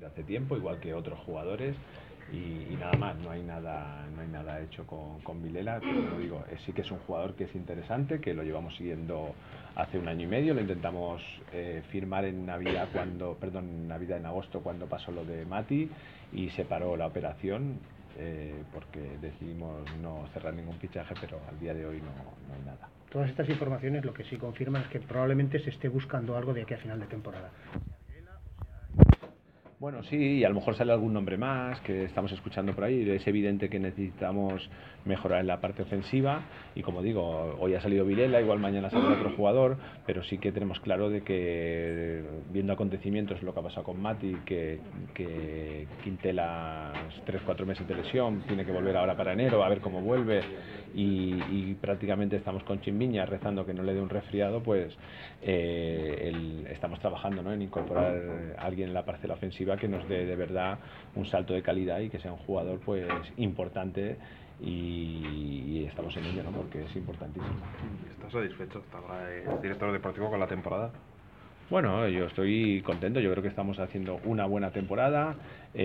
desde hace tiempo, igual que otros jugadores. Y nada más, no hay nada hecho con Vilela, pero como digo, sí que es un jugador que es interesante, que lo llevamos siguiendo hace 1 año y medio, lo intentamos firmar en Navidad en agosto, cuando pasó lo de Mati y se paró la operación, porque decidimos no cerrar ningún fichaje, pero al día de hoy no hay nada. Todas estas informaciones lo que sí confirman es que probablemente se esté buscando algo de aquí a final de temporada. Bueno, sí, y a lo mejor sale algún nombre más que estamos escuchando por ahí. Es evidente que necesitamos mejorar en la parte ofensiva y, como digo, hoy ha salido Vilela, igual mañana saldrá otro jugador, pero sí que tenemos claro de que, viendo acontecimientos, lo que ha pasado con Mati, que Quintela 3-4 meses de lesión, tiene que volver ahora para enero, a ver cómo vuelve, y prácticamente estamos con Chimbiña rezando que no le dé un resfriado, pues estamos trabajando, ¿no?, en incorporar a alguien en la parcela ofensiva que nos dé de verdad un salto de calidad y que sea un jugador pues importante, y estamos en ello, ¿no?, porque es importantísimo. ¿Estás satisfecho, director deportivo, con la temporada? Bueno, yo estoy contento, yo creo que estamos haciendo una buena temporada,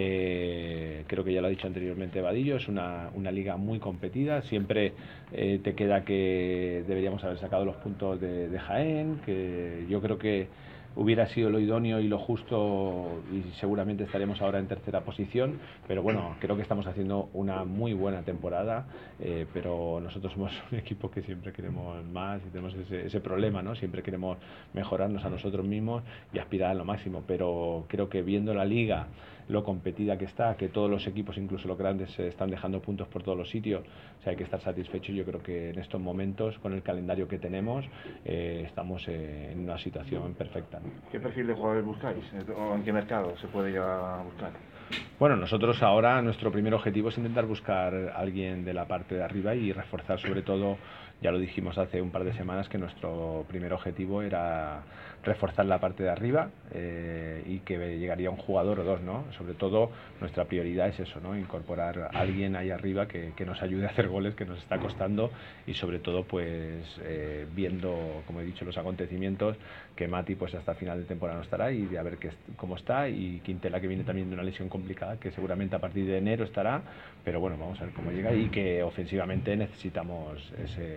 creo que ya lo ha dicho anteriormente Vadillo, es una liga muy competida, siempre te queda que deberíamos haber sacado los puntos de Jaén, que yo creo que hubiera sido lo idóneo y lo justo, y seguramente estaremos ahora en tercera posición, pero bueno, creo que estamos haciendo una muy buena temporada, pero nosotros somos un equipo que siempre queremos más y tenemos ese problema, ¿no? Siempre queremos mejorarnos a nosotros mismos y aspirar a lo máximo, pero creo que viendo la liga, lo competida que está, que todos los equipos, incluso los grandes, se están dejando puntos por todos los sitios, o sea, hay que estar satisfecho. Yo creo que en estos momentos, con el calendario que tenemos, estamos en una situación perfecta, ¿no? ¿Qué perfil de jugadores buscáis? ¿O en qué mercado se puede llegar a buscar? Bueno, nosotros ahora nuestro primer objetivo es intentar buscar a alguien de la parte de arriba y reforzar, sobre todo, ya lo dijimos hace un par de semanas, que nuestro primer objetivo era reforzar la parte de arriba, y que llegaría un jugador o dos, ¿no? Sobre todo nuestra prioridad es eso, ¿no?, incorporar a alguien ahí arriba que nos ayude a hacer goles, que nos está costando, y sobre todo pues viendo, como he dicho, los acontecimientos, que Mati pues hasta final de temporada no estará, y de a ver cómo está, y Quintela, que viene también de una lesión complicada, que seguramente a partir de enero estará, pero bueno, vamos a ver cómo llega, y que ofensivamente necesitamos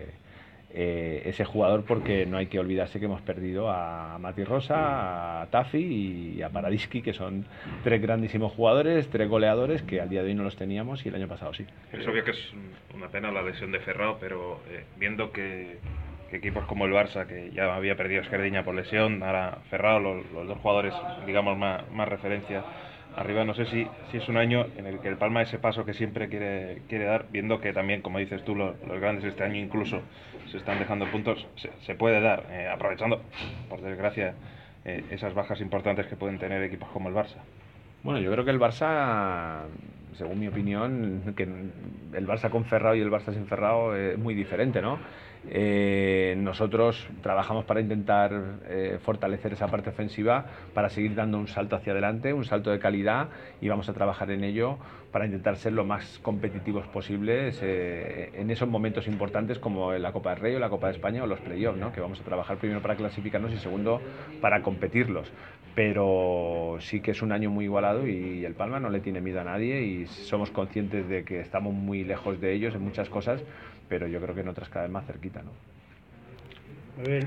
ese jugador, porque no hay que olvidarse que hemos perdido a Mati Rosa, a Tafi y a Paradiski, que son 3 grandísimos jugadores, 3 goleadores, que al día de hoy no los teníamos y el año pasado sí. Es obvio que es una pena la lesión de Ferrao, pero viendo que equipos como el Barça, que ya había perdido a Esquerdiña por lesión, ahora Ferrao, los dos jugadores, digamos, más referencia arriba, no sé si es un año en el que el Palma ese paso que siempre quiere dar, viendo que también, como dices tú, los grandes este año incluso se están dejando puntos, se puede dar, aprovechando, por desgracia, esas bajas importantes que pueden tener equipos como el Barça. Bueno, yo creo que el Barça, según mi opinión, que el Barça con Ferrao y el Barça sin Ferrao es muy diferente, ¿no? Nosotros trabajamos para intentar fortalecer esa parte ofensiva, para seguir dando un salto hacia adelante, un salto de calidad, y vamos a trabajar en ello para intentar ser lo más competitivos posibles en esos momentos importantes como en la Copa del Rey o la Copa de España o los playoffs, ¿no?, que vamos a trabajar primero para clasificarnos y segundo para competirlos. Pero sí que es un año muy igualado y el Palma no le tiene miedo a nadie, y somos conscientes de que estamos muy lejos de ellos en muchas cosas, pero yo creo que en otras cada vez más cerquita, ¿no? Muy bien.